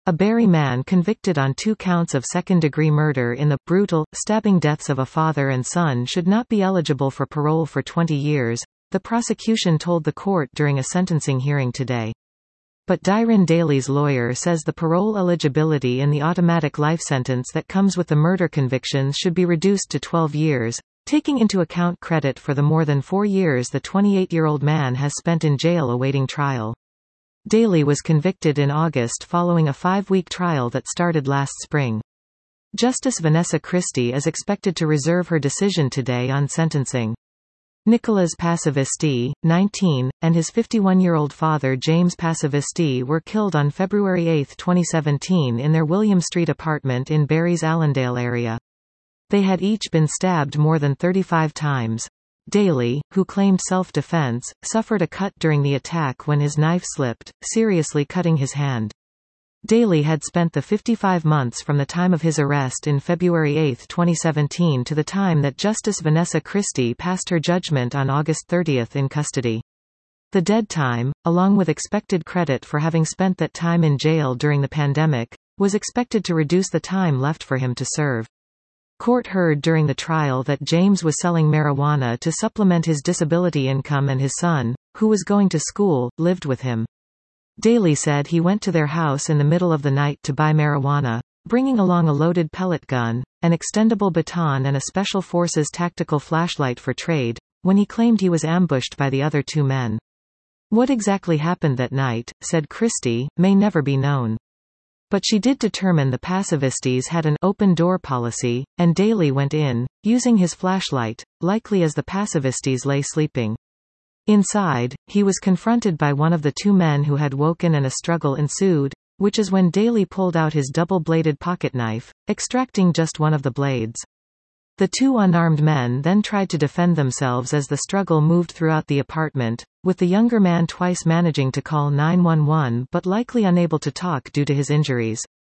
A Barry man convicted on 2 counts of second-degree murder in the brutal, stabbing deaths of a father and son should not be eligible for parole for 20 years, the prosecution told the court during a sentencing hearing today. But Dyron Daly's lawyer says the parole eligibility in the automatic life sentence that comes with the murder convictions should be reduced to 12 years, taking into account credit for the more than 4 years the 28-year-old man has spent in jail awaiting trial. Daly was convicted in August following a 5-week trial that started last spring. Justice Vanessa Christie is expected to reserve her decision today on sentencing. Nicholas Pasavisti, 19, and his 51-year-old father James Pasavisti were killed on February 8, 2017 in their William Street apartment in Barry's Allendale area. They had each been stabbed more than 35 times. Daly, who claimed self-defense, suffered a cut during the attack when his knife slipped, seriously cutting his hand. Daly had spent the 55 months from the time of his arrest in February 8, 2017 to the time that Justice Vanessa Christie passed her judgment on August 30 in custody. The dead time, along with expected credit for having spent that time in jail during the pandemic, was expected to reduce the time left for him to serve. Court heard during the trial that James was selling marijuana to supplement his disability income and his son, who was going to school, lived with him. Daly said he went to their house in the middle of the night to buy marijuana, bringing along a loaded pellet gun, an extendable baton and a Special Forces tactical flashlight for trade, when he claimed he was ambushed by the other 2 men. What exactly happened that night, said Christie, may never be known. But she did determine the Pasavistis had an open-door policy, and Daly went in, using his flashlight, likely as the Pasavistis lay sleeping. Inside, he was confronted by one of the 2 men who had woken and a struggle ensued, which is when Daly pulled out his double-bladed pocket knife, extracting just one of the blades. The 2 unarmed men then tried to defend themselves as the struggle moved throughout the apartment, with the younger man twice managing to call 911 but likely unable to talk due to his injuries.